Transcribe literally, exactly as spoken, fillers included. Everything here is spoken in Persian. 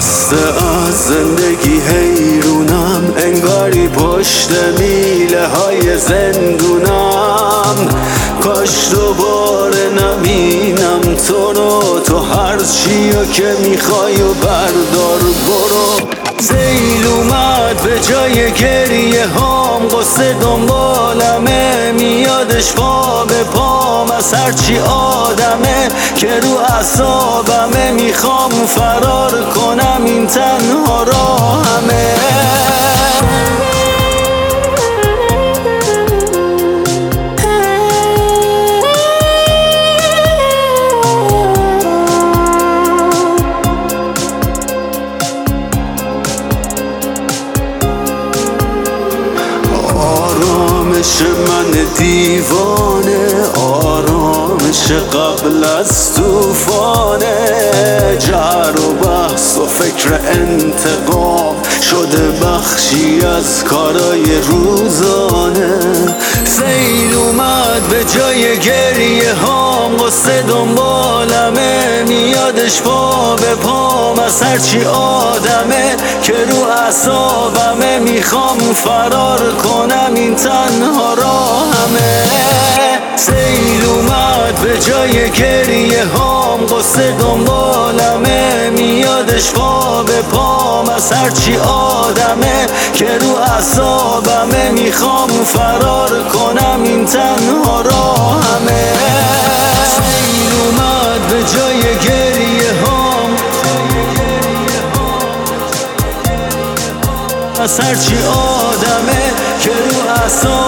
خسته از زندگی حیرونم، انگاری پشت میله های زندونم. کاش دوباره نبینم تو رو، تو هر چیو که میخوای و بردار برو. سیل اومد به جای گریه هام، قصه دنبالمه میادش پا به پام از هرچی آدمه که رو اعصابمه. میخوام فرار کنم این تنها راهمه. آرامش من دیوانه، آرامش قبل از توفانه. جر و بحث و فکر انتقام شده بخشی از کارای روزانه. سیل اومد به جای گریه هام، قصه دنبالمه میادش پا به پام از هرچی آدمه که رو اعصابمه. میخوام فرار کنم این تنها راهمه. سیل اومد به جای گریه هام، قصه دنبالمه میادش پا به پام از هرچی آدمه که رو اعصابمه. میخوام فرار کنم این تنها راهمه. سیل اومد به جای گریه هام، از هرچی آدمه که رو اعصابمه.